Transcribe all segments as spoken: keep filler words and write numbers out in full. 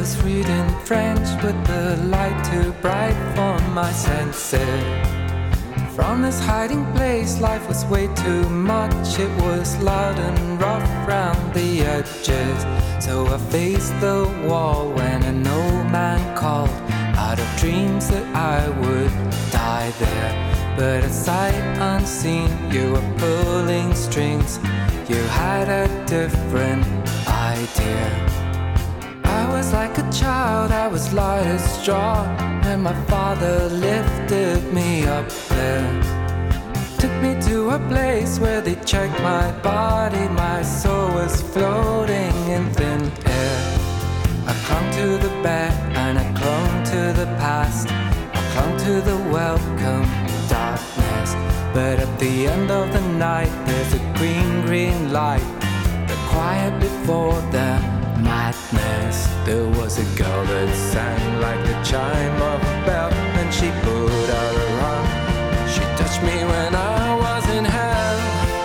was reading French with the light too bright for my senses. From this hiding place, life was way too much. It was loud and rough round the edges. So I faced the wall when an old man called out of dreams that I would die there. But at sight unseen, you were pulling strings. You had a different idea. I was like a child, I was light as straw, and my father lifted me up there. Took me to a place where they checked my body. My soul was floating in thin air. I clung to the bed and I clung to the past. I clung to the welcome darkness. But at the end of the night, there's a green, green light. The quiet before the madness. There was a girl that sang like the chime of a bell, and she put out her arm. She touched me when I was in hell.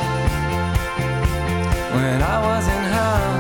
When I was in hell.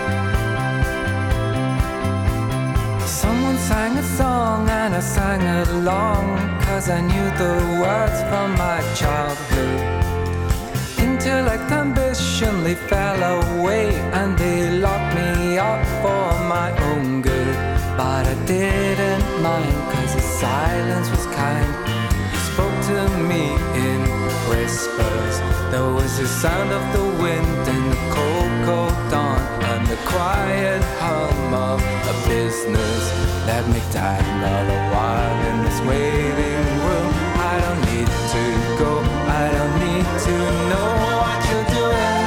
Someone sang a song and I sang along, 'cause I knew the words from my childhood. Intellect, ambition, they fell away, and they locked me up for my own good. But I didn't mind, 'cause the silence was kind. You spoke to me in whispers. There was the sound of the wind in the cold, cold dawn, and the quiet hum of a business. Let me die another while in this waiting room. I don't need to go, I don't need to know what you're doing.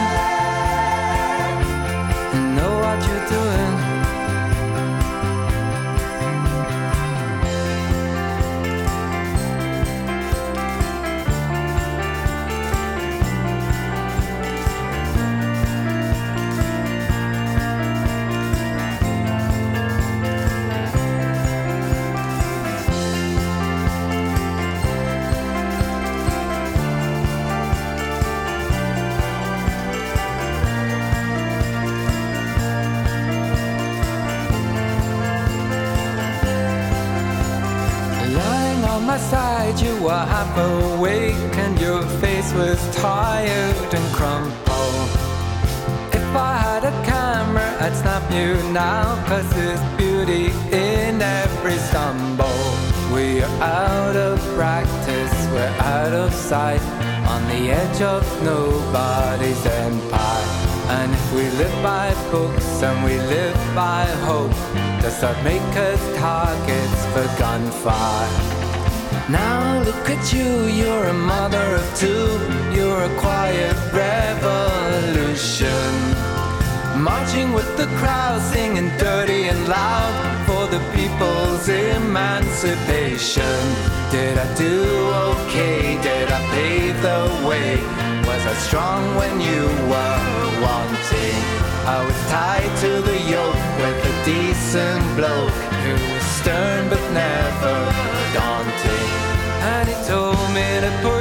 Know what you're doing. Side, you were half awake and your face was tired and crumpled. If I had a camera, I'd snap you now, 'cause there's beauty in every stumble. We're out of practice, we're out of sight, on the edge of nobody's empire. And if we live by books and we live by hope, does that make us targets for gunfire? Now look at you, you're a mother of two. You're a quiet revolution, marching with the crowd, singing dirty and loud for the people's emancipation. Did I do okay? Did I pave the way? Was I strong when you were wanting? I was tied to the yoke with a decent bloke who was stern but never daunting. And he told me to put